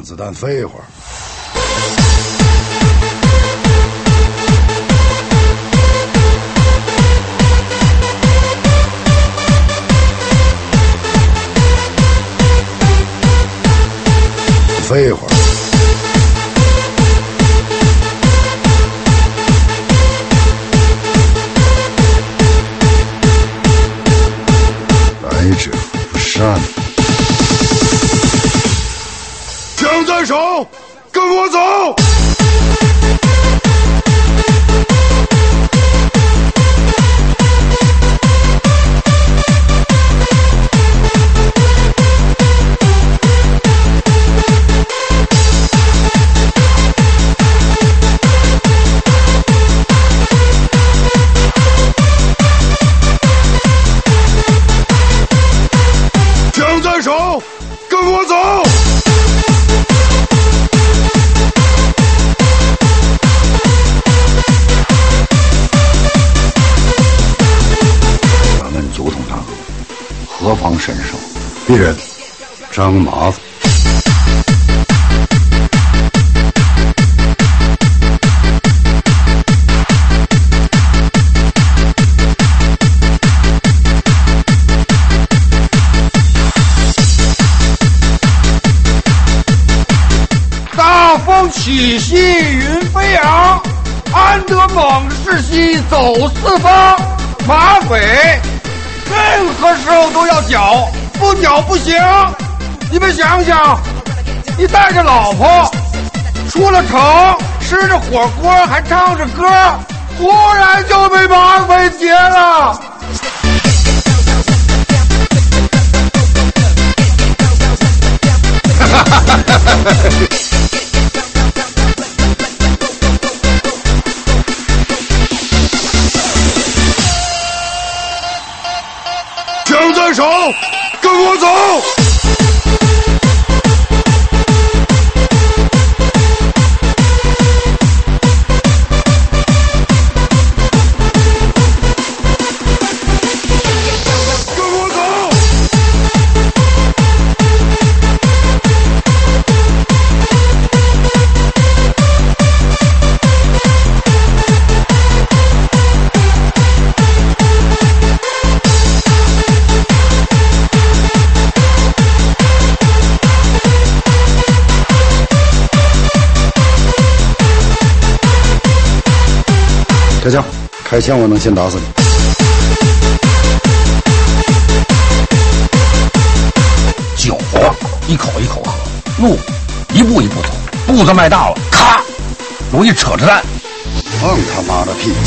让子弹飞一会儿。飞一会儿。来者不善。枪在手，跟我走。枪在手，跟我走。何方神圣？鄙人张麻子。 大风起兮云飞扬，安得猛士兮走四方。马匪任何时候都要缴，不缴不行。你们想想，你带着老婆出了城，吃着火锅还唱着歌，突然就被马匪劫了。 枪在手，跟我走。开枪！开枪！我能先打死你。 酒一口一口喝，路一步一步走，步子迈大了，咔，容易扯着蛋。 放他妈的屁！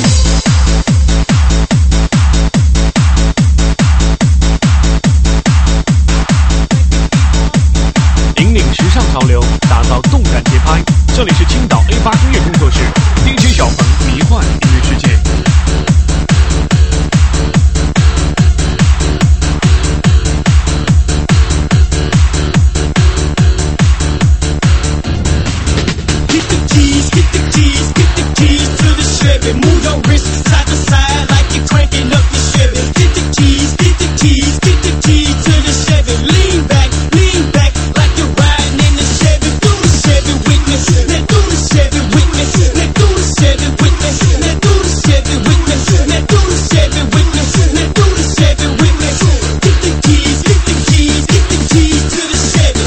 引领时尚潮流，打造动感节拍。这里是青岛 A8 音乐工作室 ，DJ 小鹏迷幻音乐世界。 Move your wrist side to side like you're cranking up your Chevy. Get the keys, get the keys, get the keys to the Chevy. Lean back like you're riding in the Chevy. Do the Chevy with me, now do the Chevy with me, now do the Chevy with me, now do the Chevy with me, now do the Chevy with me, now do the Chevy with me. Get the keys, get the keys, get the keys to the Chevy.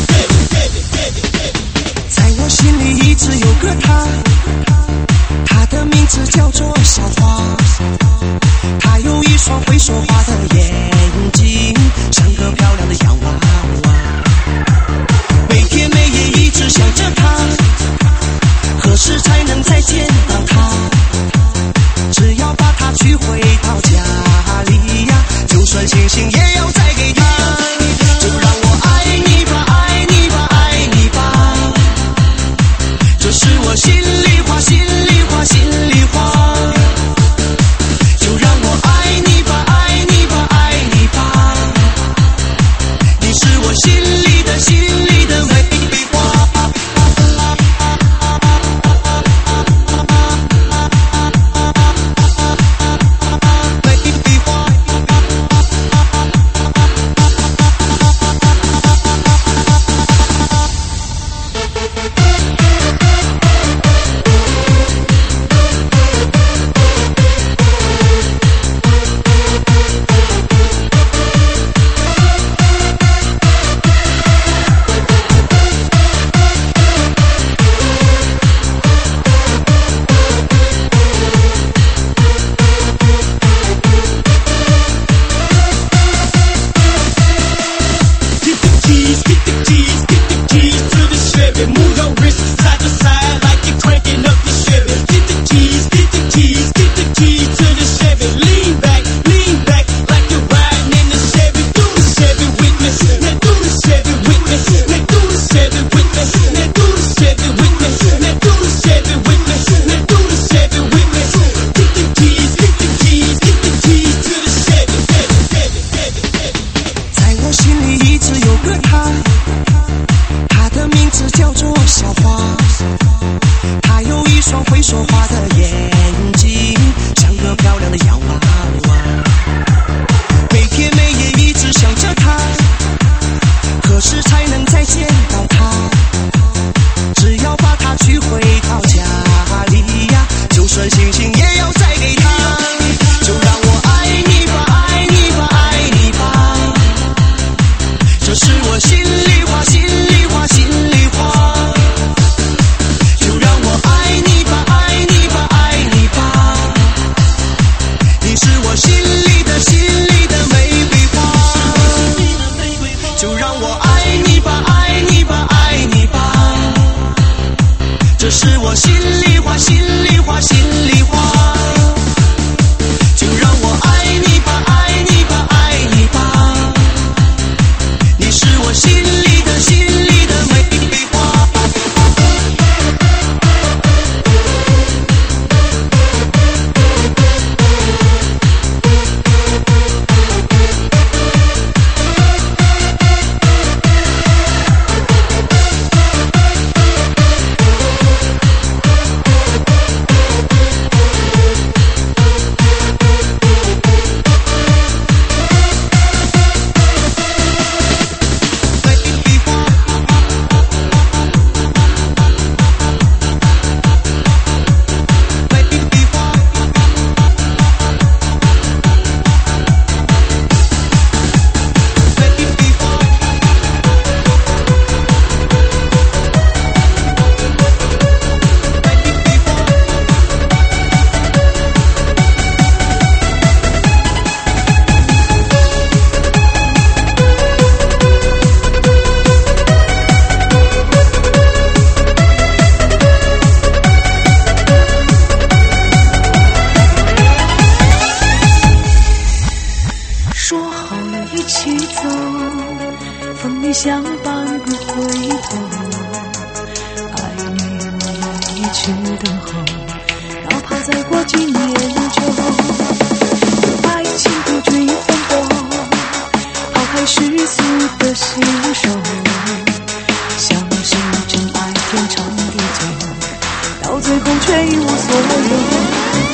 在我心里一直有个他。他的名字叫做小花，他有一双会说话的眼睛，像个漂亮的洋娃娃。每天每夜一直想着他，何时才能再见到他？只要把他娶回到家里呀，就算星星也要再给他。就让我爱你吧，爱你吧，爱你吧，这是我心里话，心里话，心里话。就让我爱你吧，爱你吧，爱你吧，你是我心里的，心里的玫瑰花。玫瑰花。 双会说话的眼睛，像个漂亮的洋娃娃。每天每夜一直想着她，何时才能再见到她？只要把她娶回到家里呀，就算星星也要再给她。就让我爱你吧，爱你吧，爱你吧，这是我心里话，心里话，心里话。就让我爱你吧，爱你吧，爱你吧，你是我心里的，心里的玫瑰花。就让我爱你吧，爱你吧，爱你吧，这是我心里话，心里话，心里话。就让我爱你吧，爱你吧，爱你吧，你是我心里的，心里的玫瑰花。 相伴不回头，爱你我愿意去等候，哪怕再过几年就爱情不追奋斗，抛开世俗的信手，相信真爱天长地久，到最后却一无所有。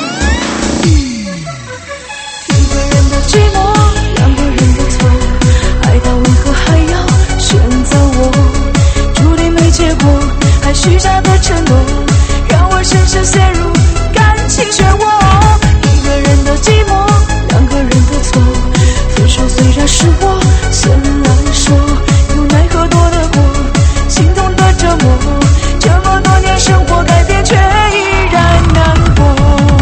一个人的寂寞，两个人的错，爱到为何还要选择我？注定没结果，还许下的承诺，让我深深陷入感情漩涡。一个人的寂寞，两个人的错，分手虽然是我先来说，有奈何躲得过心痛的折磨，这么多年生活改变却依然难过。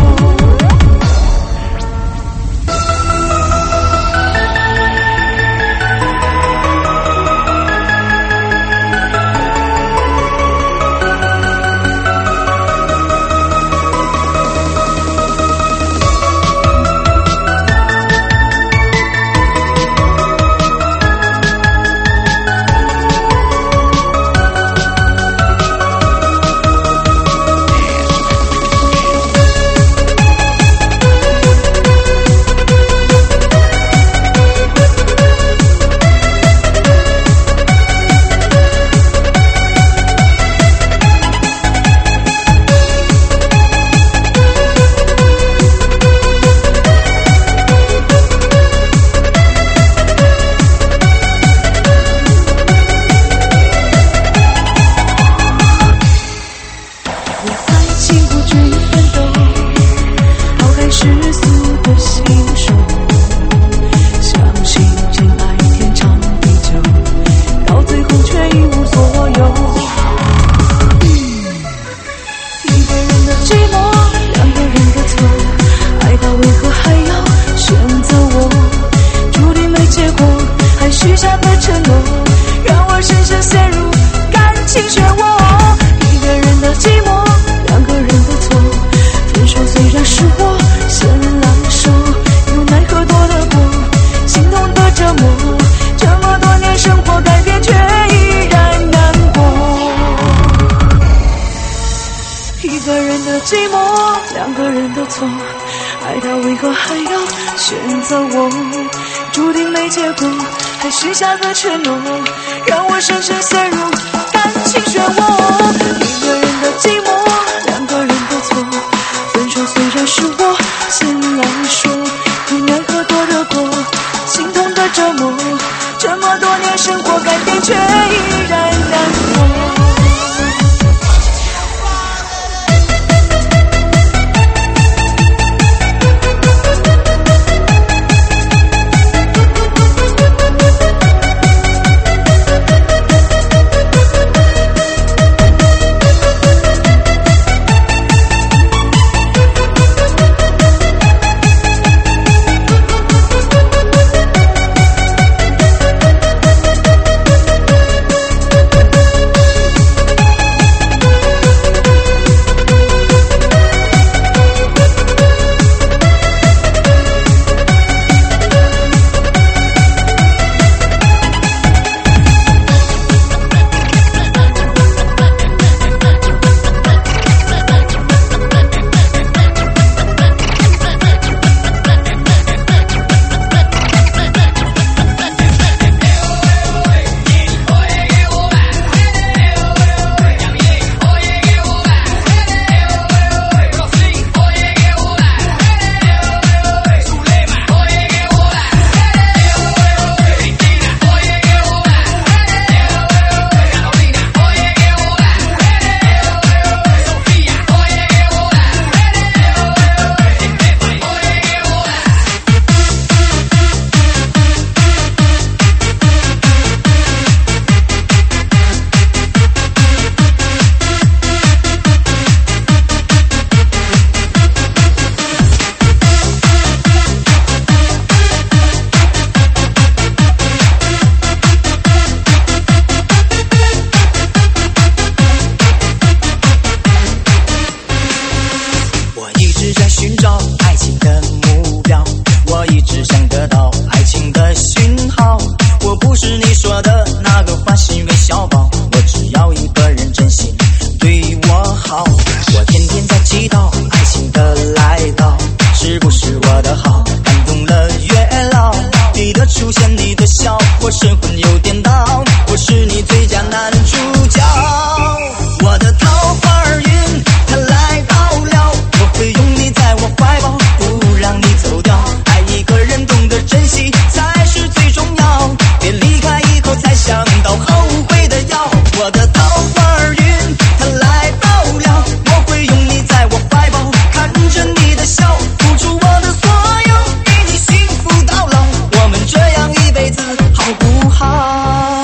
许下的承诺，让我深深陷入感情漩涡。一个人的寂寞，两个人的错，分手虽然是我先来说，有奈何躲得过心痛的折磨，这么多年生活改变却依然难过。一个人的寂寞，两个人的错，爱他为何还要选择我？注定没结果，还许下的承诺，让我深深陷入感情漩涡。一个人的寂寞，两个人的寻找爱情的目标，我一直想得到爱情的讯号。我不是你说的那个花心微笑包，我只要一个人真心对我好。我天天在祈祷爱情的来到，是不是我的好感动了月老？你的出现，你的笑，我神魂有颠倒，我是你最佳男主角。我的桃花运它来到了，我会拥你在我怀抱，不让你走掉。爱一个人懂得珍惜才是最重要，别离开以后才想到后悔的药。我的桃花运它来到了，我会拥你在我怀抱，看着你的笑，付出我的所有，给你幸福到老。我们这样一辈子好不好？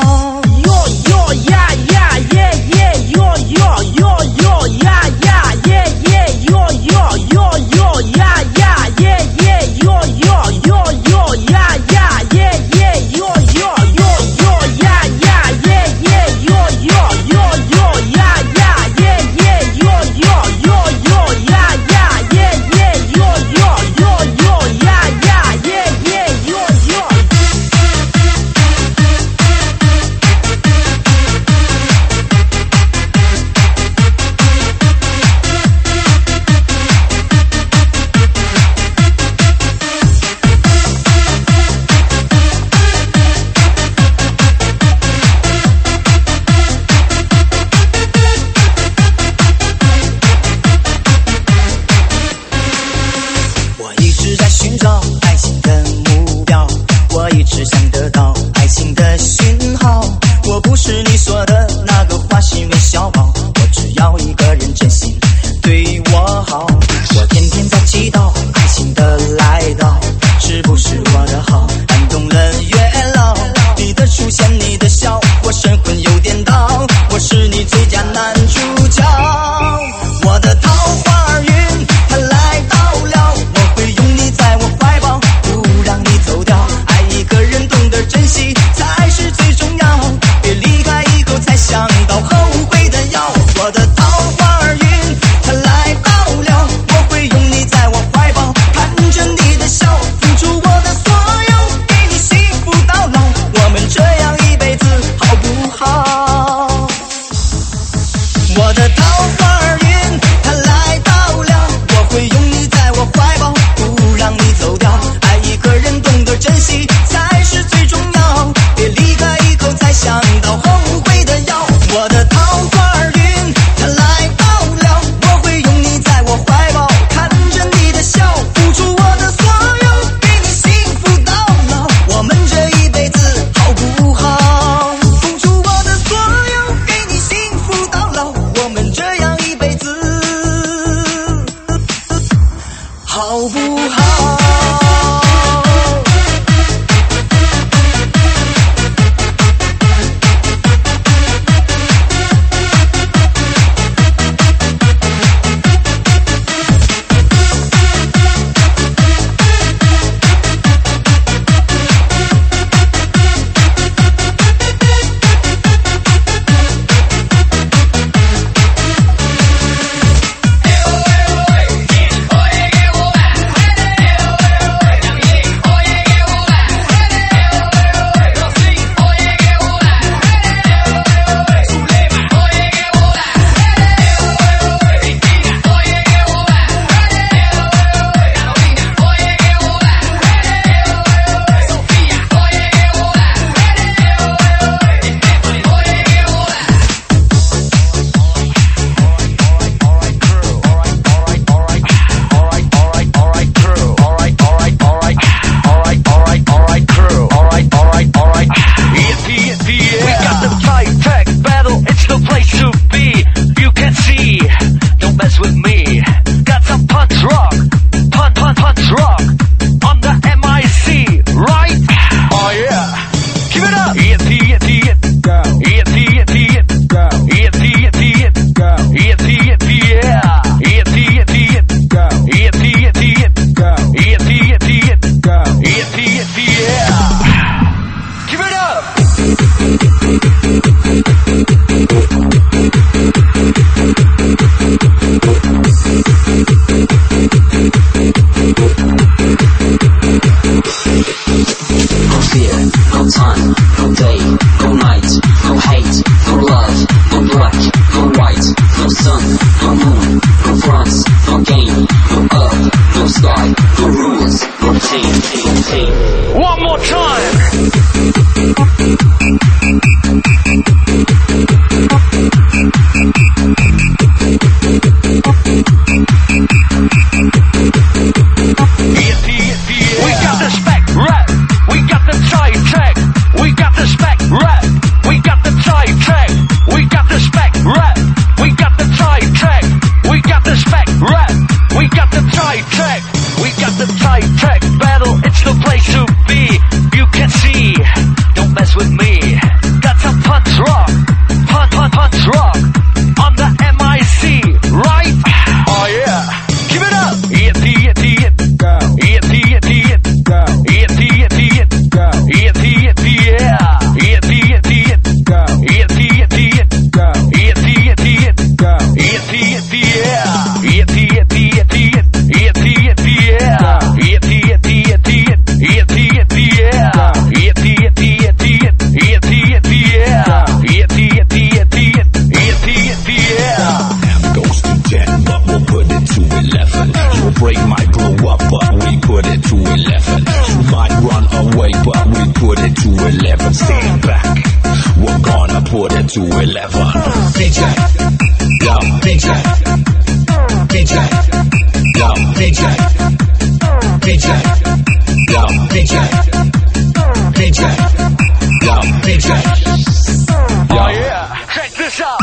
Yo, DJ, DJ, yo, DJ, DJ, yo, DJ, yo. Oh yeah, check this out.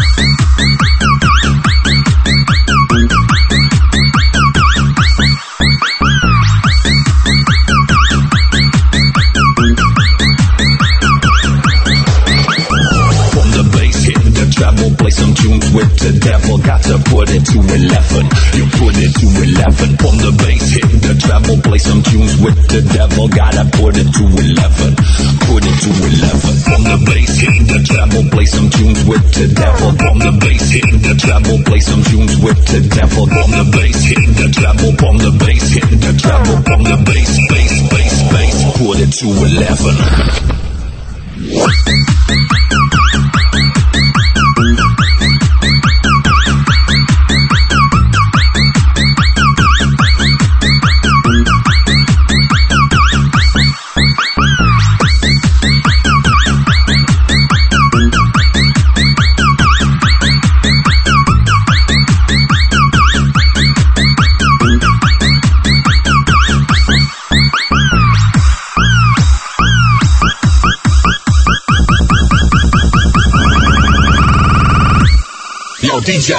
Treble, play some tunes with the devil. Got to put it to 11. You put it to 11. On the bass, hit the treble, play some tunes with the devil. Gotta put it to 11. Put it to 11. On the bass, hit the treble, play some tunes with the devil. On the bass, hit the treble, play some tunes with the devil. On the bass, hit the treble, on the bass, hit the treble, on the bass, bass, bass, bass. Put it to 11. Yo, DJ.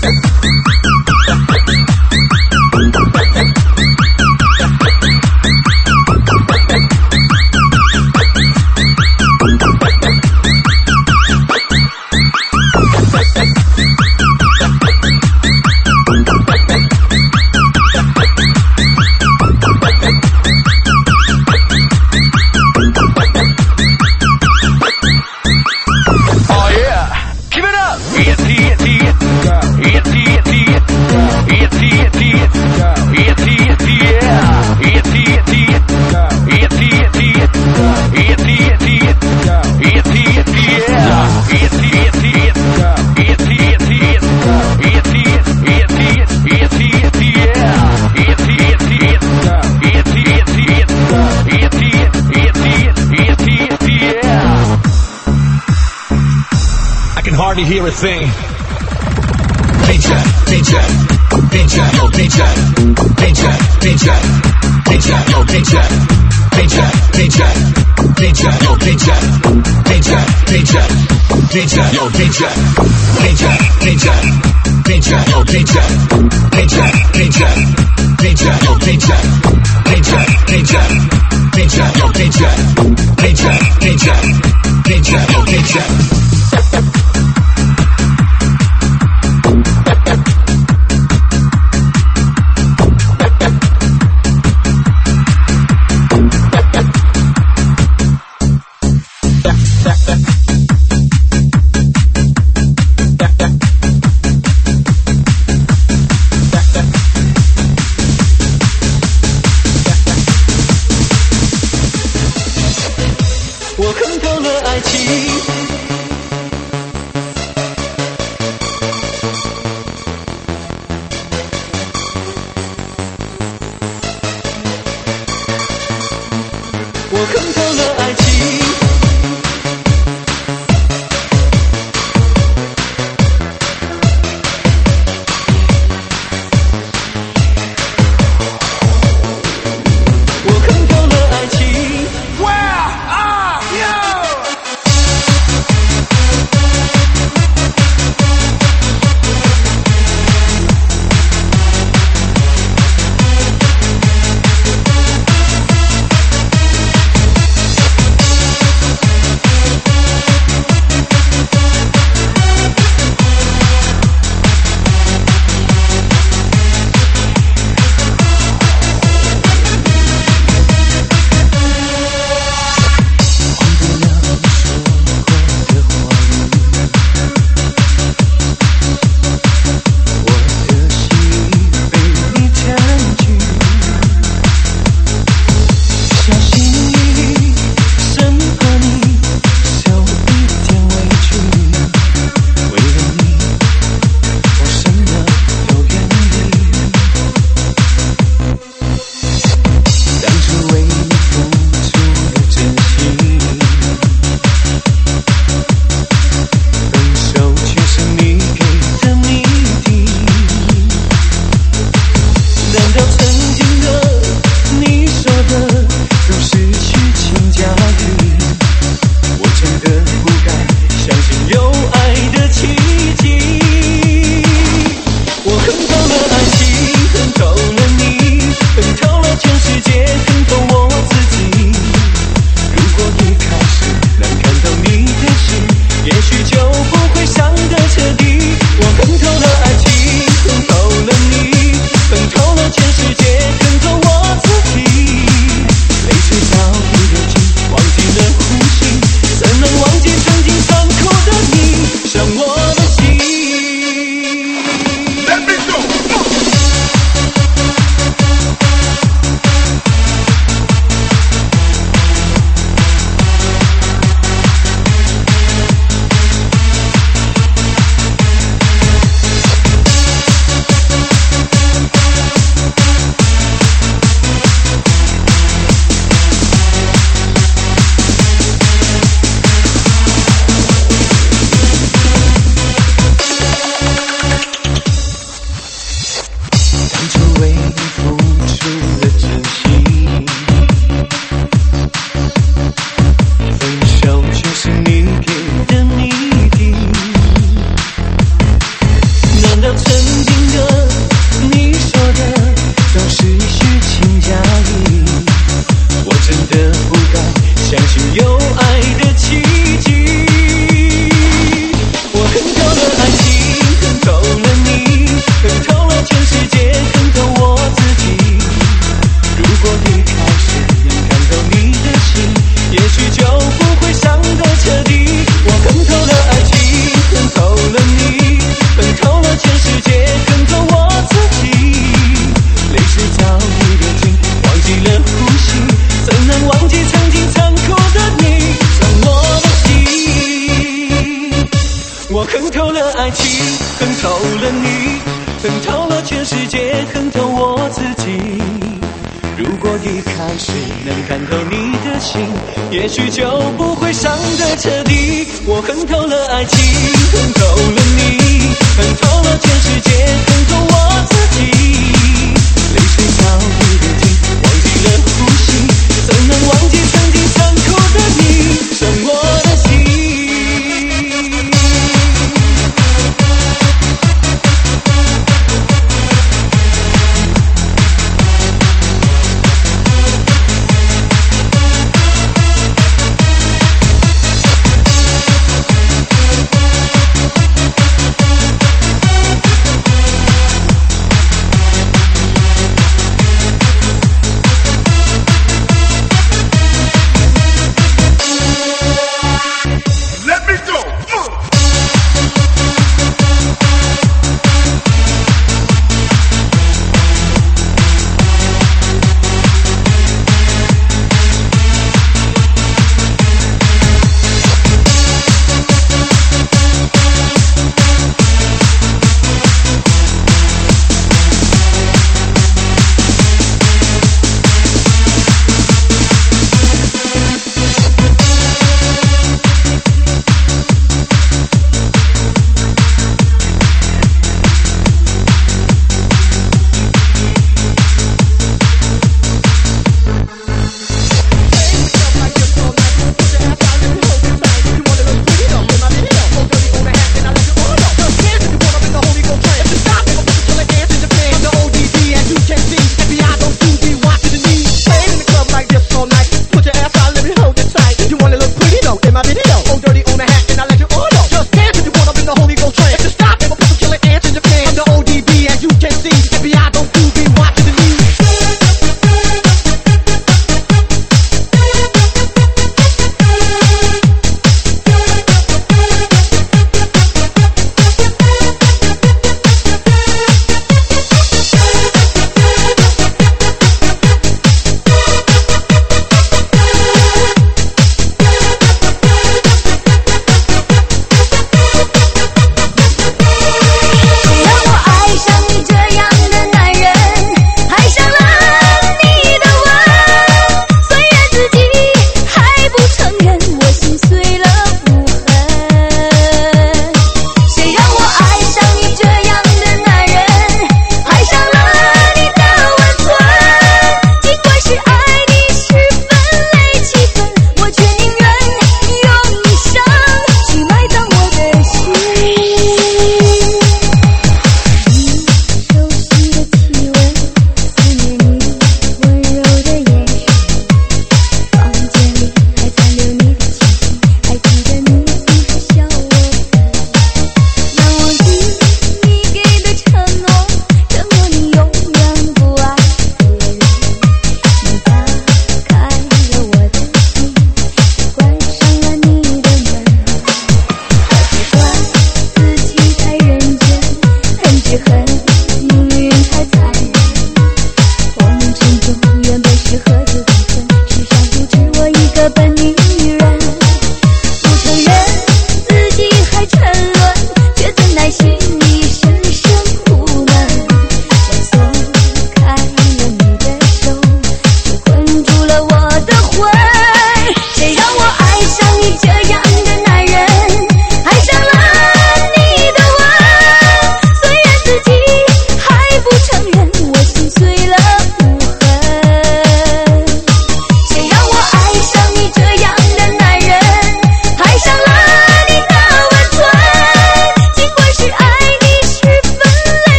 Hardly hear a thing. DJ, DJ, DJ, yo, DJ, DJ, DJ, DJ, yo, DJ, DJ, DJ, DJ, yo, DJ, DJ, DJ, DJ, yo, DJ, DJ, DJ, DJ, yo, DJ, DJ, DJ, DJ, yo, DJ, DJ, DJ, DJ, yo, DJ, DJ, DJ, DJ, yo, DJ. 了你，恨透了全世界，恨透我自己。如果一开始能看透你的心，也许就不会伤得彻底。我恨透了爱情，恨透了你，恨透了全世界，恨透我自己。泪水早已流尽，忘记了呼吸，怎能忘记曾经残酷的你，伤我的心。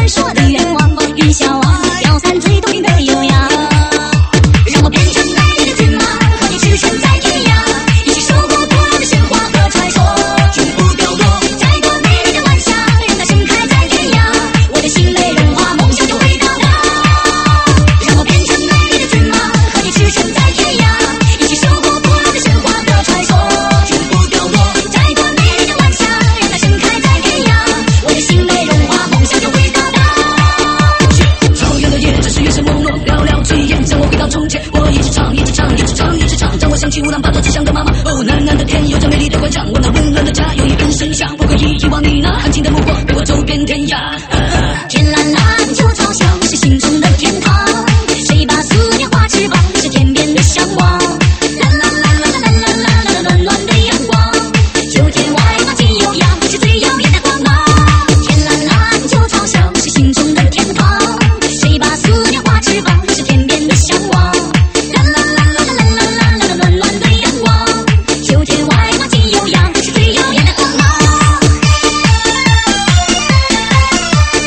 传说的愿望，云霄啊，飘散最动听的悠扬。让我变成美丽的骏马，和你驰骋在天涯，一起守护古老的神话和传说，永不掉落。再多美丽的晚霞，让它盛开在天涯，我的心内融化，梦想就会到达。让我变成美丽的骏马，和你驰骋在天涯，一起守护古老的神话和传说，永不掉落。再多美丽的晚霞，让它盛开在天涯，我的心内融化，梦想就会到达。草原的夜，只是月色朦胧，寥寥炊烟，让我回到从前。我一直唱，一直唱，一直唱，一直唱，让我想起乌兰巴托之乡的妈妈。哦，蓝蓝的天，有着美丽的欢唱，我那温暖的家有一份声响，我可以遗忘你那含情的目光，陪我走遍天涯。天蓝蓝，就好像是心中的天堂，谁把思念画翅膀，是天边的向往。蓝蓝蓝蓝蓝蓝蓝蓝暖暖的阳光，秋天外马进悠扬，是最耀眼的光芒。天蓝蓝，就好像是心中的天堂，谁把思念画翅膀，是天边的向往。蓝蓝蓝蓝蓝蓝蓝蓝暖暖的阳光，秋天外马进悠扬，是最耀眼的光芒。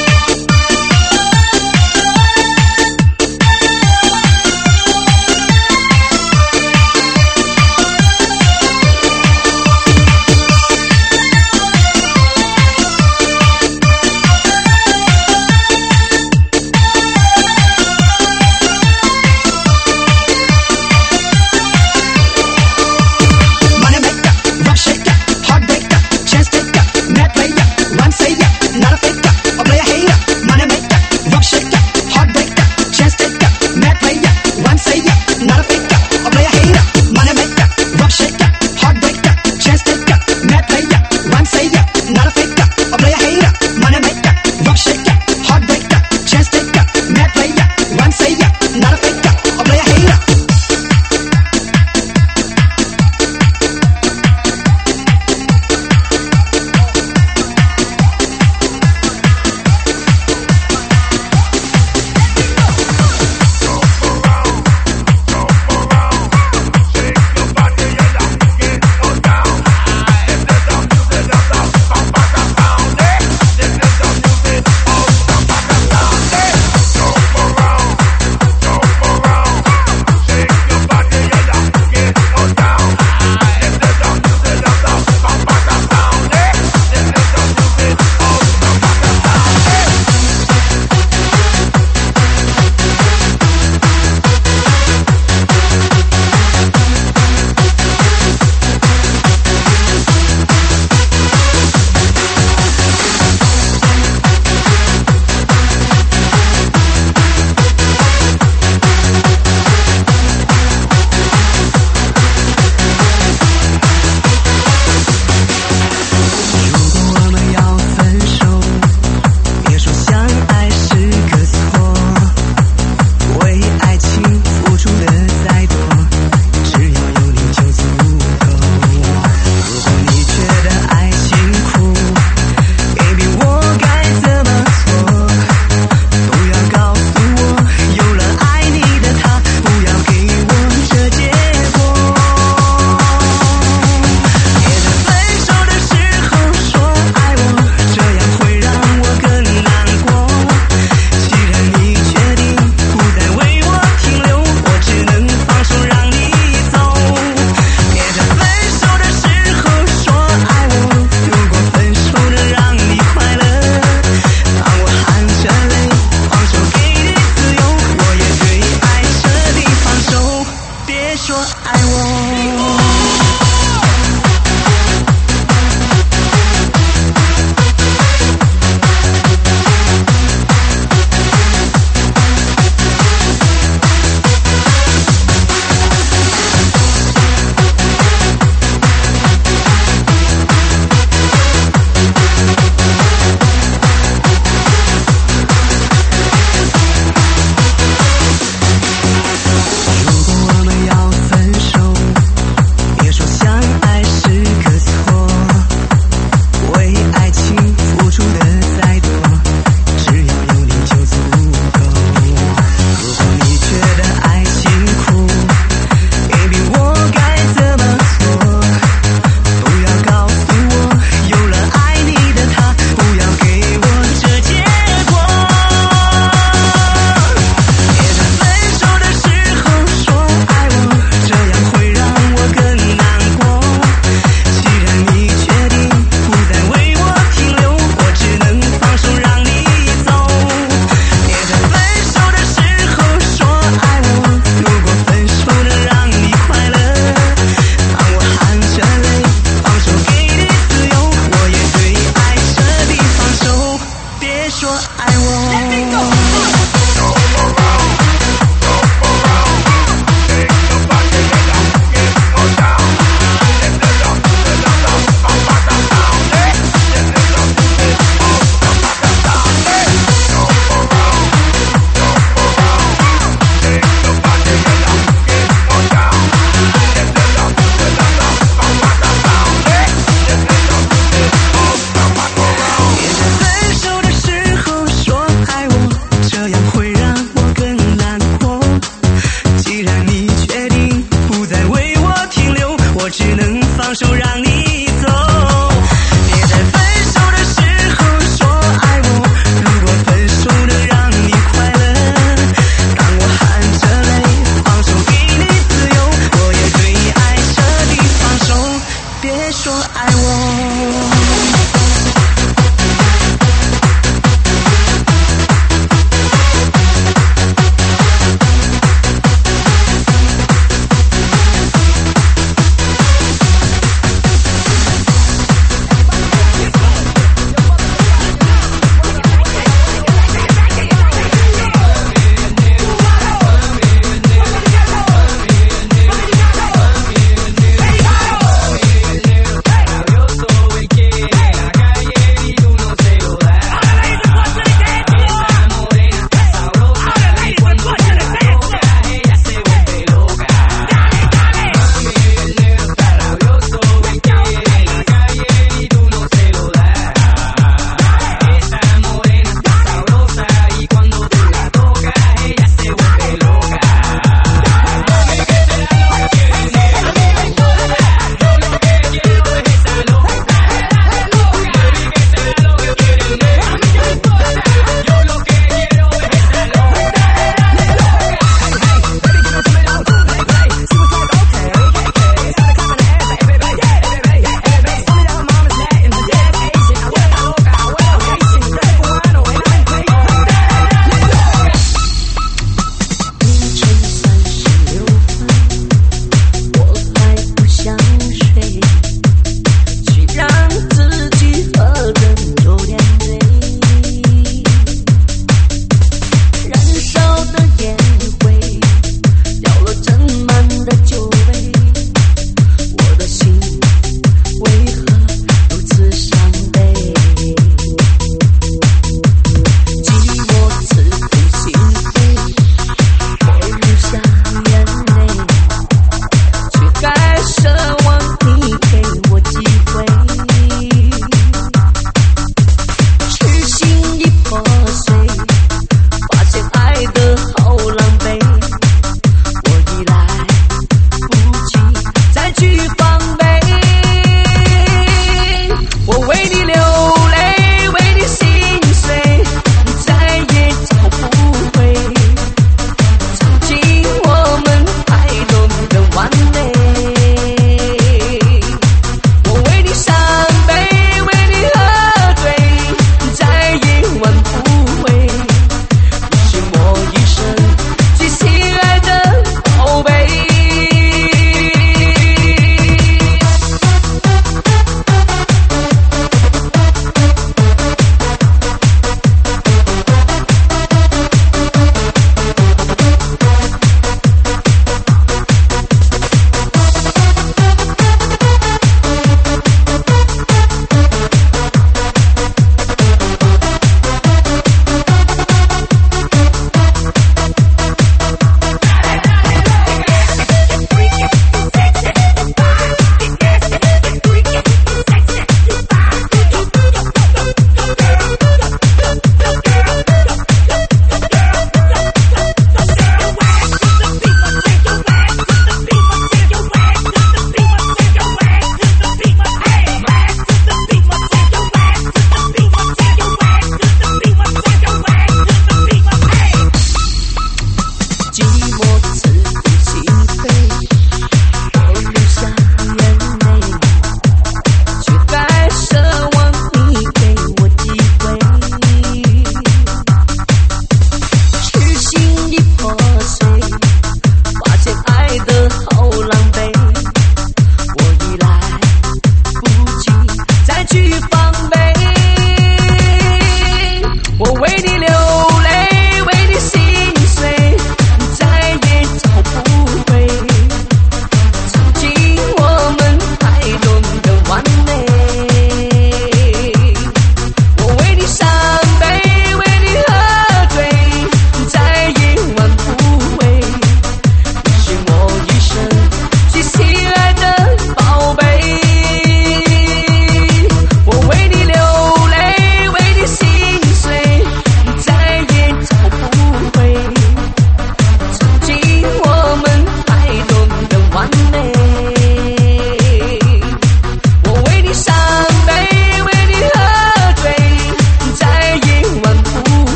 爱我。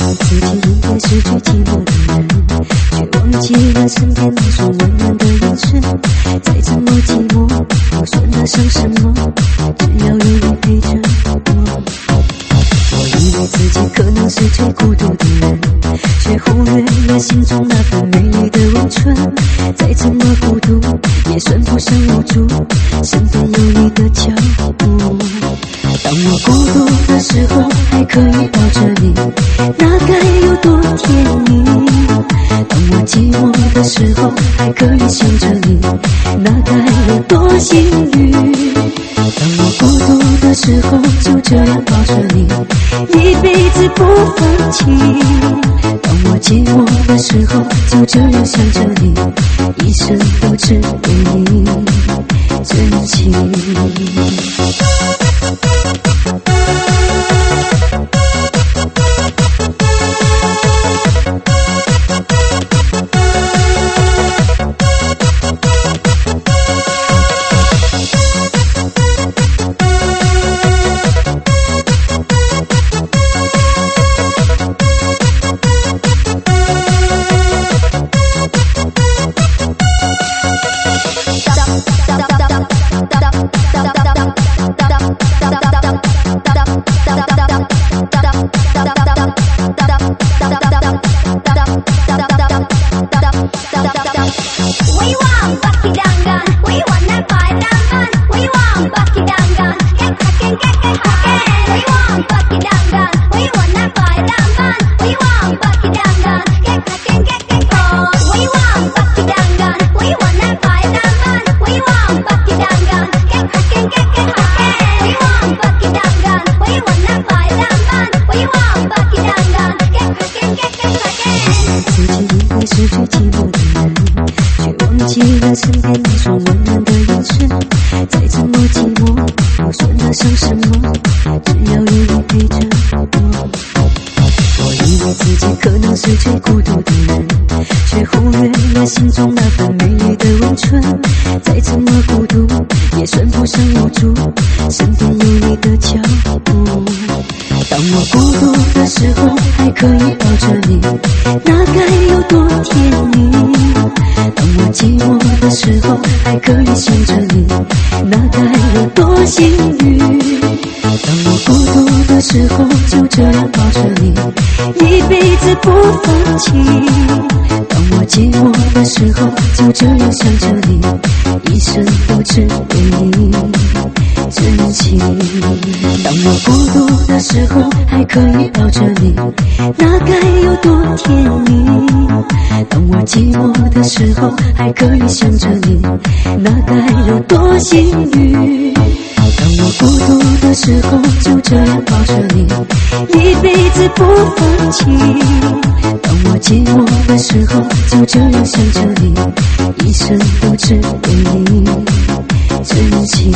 自己应该是最寂寞的人，却忘记了身边那双温暖的眼神。再怎么寂寞，又算得上什么？只要有你陪着我。我以为自己可能是最孤独的人，却忽略了心中那份美丽的温存。再怎么孤独，也算不上无助，身边有你的脚步。当我孤独的时候，还可以抱着你，那该有多甜蜜。当我寂寞的时候，还可以想着你，那该有多幸运。当我孤独的时候，就这样抱着你，一辈子不放弃。当我寂寞的时候，就这样想着你，一生都只为你真情。身边那双温暖的眼神，再怎么寂寞，又算得上什么？只要有你陪着我。我以为自己可能是最孤独的人，却忽略了心中那份美丽的温存。再怎么孤独，也算不上无助，身边有你的脚步。当我孤独的时候，还可以抱着你，那该有多甜蜜。当我寂寞的时候，还可以想着你，那该有多幸运。当我孤独的时候，就这样抱着你，一辈子不放弃。当我寂寞的时候，就这样想着你，一生都只为你真情。当我孤独的时候，还可以抱着你，那该有多甜蜜。当我寂寞的时候，还可以想着你，那该有多幸运。当我孤独的时候，就这样抱着你，一辈子不放弃。当我寂寞的时候，就这样想着你，一生都只为你真情。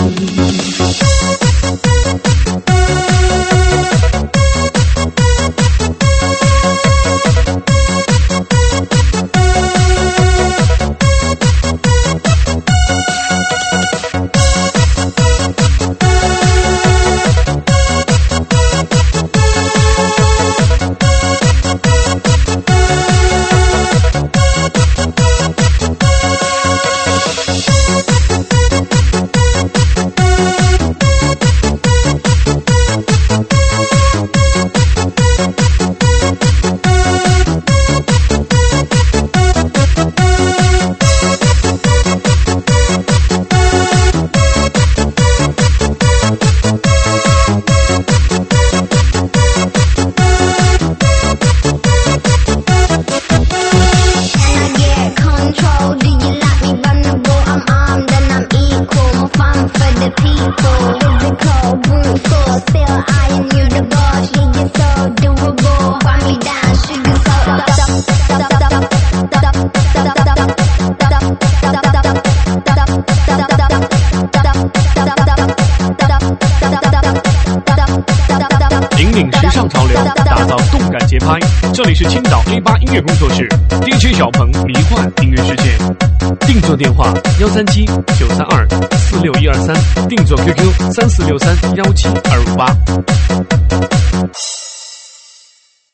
这里是青岛 A8 音乐工作室 DJ 小鹏迷幻音乐世界，订座电话137-932-46123，订座 QQ 3463-17258。